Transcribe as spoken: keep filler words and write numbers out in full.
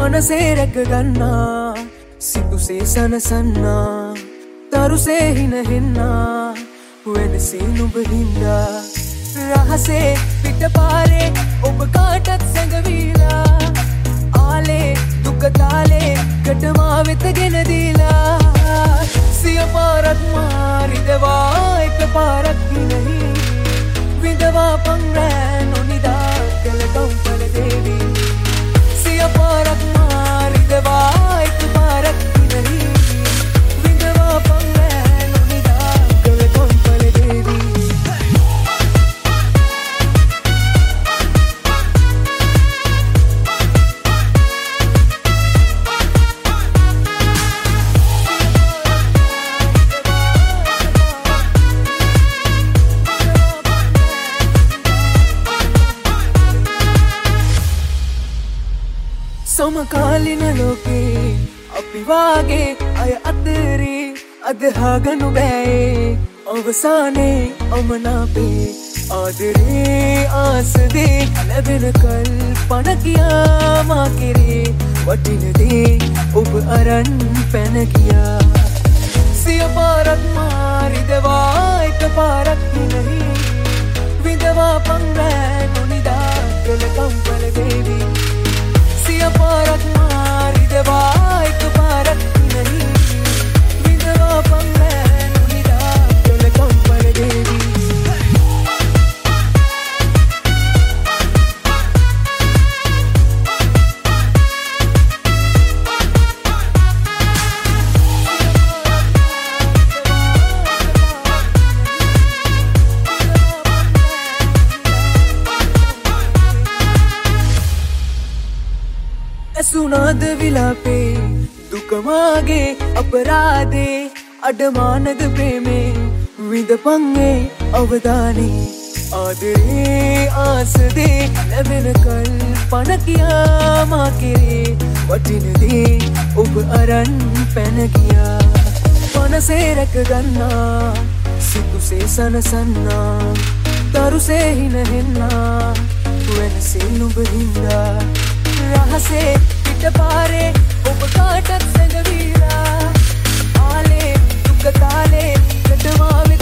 මනසේ රැක ගන්නා සිතුසේ සනසන්නා තරුසේ හිනහෙන්නා වෙනසේ නුඹ හින්දා රහසේ පිටපාරේ ඔබ කාටත් සැඟවීලා ආලේ දුක තාලේ කටමා වෙත ගෙන දීලා සිය පාරක් මාරිදවා එක පාරක් හිනහි විඳවා පංරෑ නොනිදා කළ කම්පල දේවී සිය පාරක් මාරිදවා එක පාරක් හිනහි විඳවා පංරෑ නොනිදා කළ කම්පල දේවී සමකාලින ලෝකේ අපි වාගේ අය අතරේ අදහාගනු බෑ අවසානේ අමනාපේ ආදරේ ආසදේ ලැබෙන කල් පණ කියා මා කෙරේ වටිනදේ ඔබ අරන් පැන ගියා සිය පාරක් මාරිදවා එක පාරක් හිනහි විඳවා පංරෑ නොනිදා කළ කම්පල දේවී සිය පාරක් මාරිදවා එක පාරක් හිනහි විඳවා පංරෑ නොනිදා කළ කම්පල දේවී සුනාද විලාපේ දුකමාගේ අපරාදේ අඩමානද ප්‍රේමේ විඳපංගේ අවදානේ ආදරේ ආසදේ ලැබෙන කල් පණ කියා මා කෙරේ වටිනදේ ඔබ අරන් පැන ගියා මනසේ රැක ගන්නා සිතුසේ සනසන්නා තරුසේ හිනහෙන්නා වෙනසේ නුඹ හින්දා රහසේ පිටපාරේ ඔබ කාටත් සැඟවීලා ආලේ දුක තාලේ කටමා වෙත